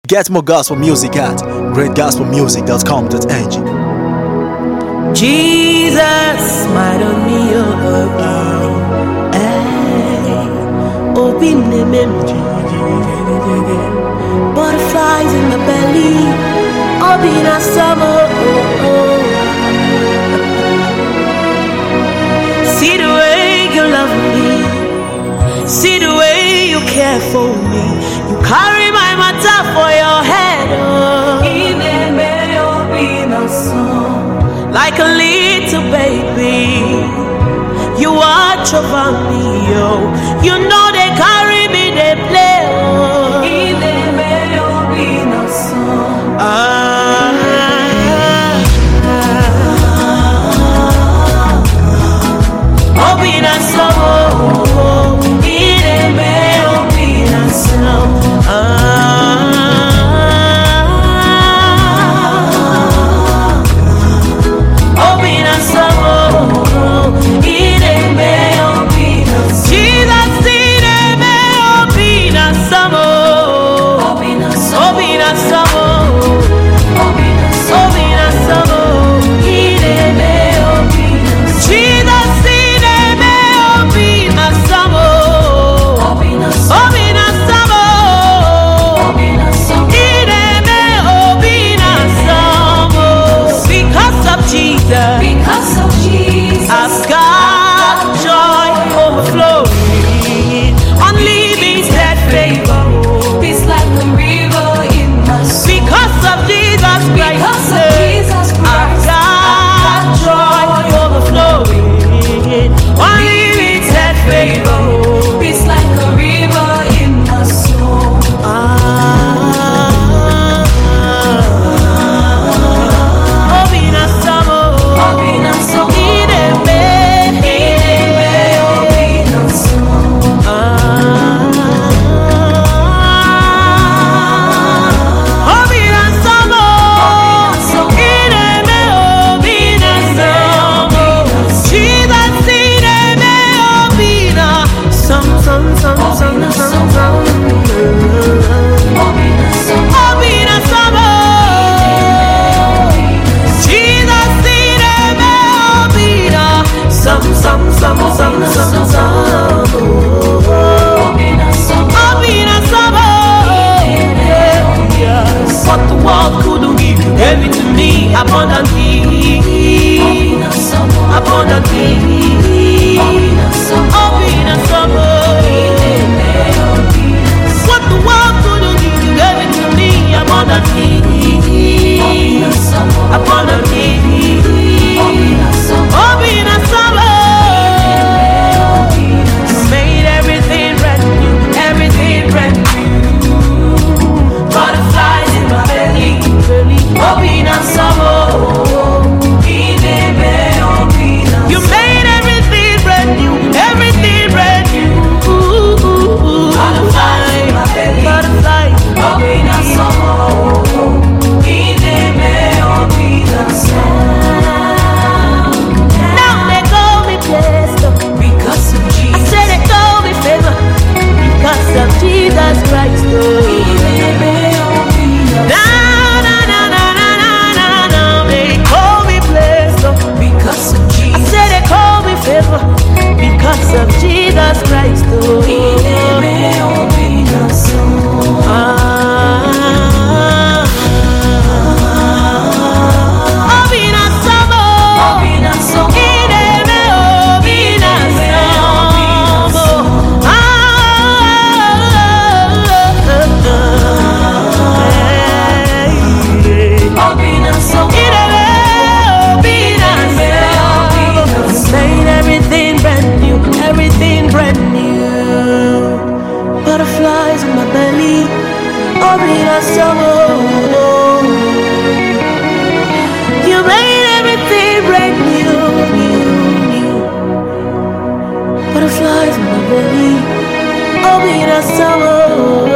Get more gospel music at greatgospelmusic.com.ng. Jesus, smile on me, open the memory. Butterflies in the belly, open a summer. See the way you love me, see the way you care for me. You carry my matter for your head. Like a little baby, you watch over me, you know they carry me, they play. Because of Jesus, I've got joy overflowing, unlimited favor. It's like a river in my soul. Because of Jesus Christ, I've got joy overflowing, unlimited favor. It's like a river in my soul. What the world couldn't give, you gave it to me abundantly, abundantly. What the world couldn't give, you gave it to me abundantly, abundantly. Made everything brand new, everything brand new. Butterflies in my belly, open and summer. You made everything brand new, everything brand new. Butterflies in my belly, butterflies, open and summer. Now they call me blessed because of Jesus. I said they call me favor because of Jesus Christ. Because of Jesus Christ, everything brand new. Butterflies in my belly, open a summer. You made everything brand new, new. Butterflies in my belly, open a summer.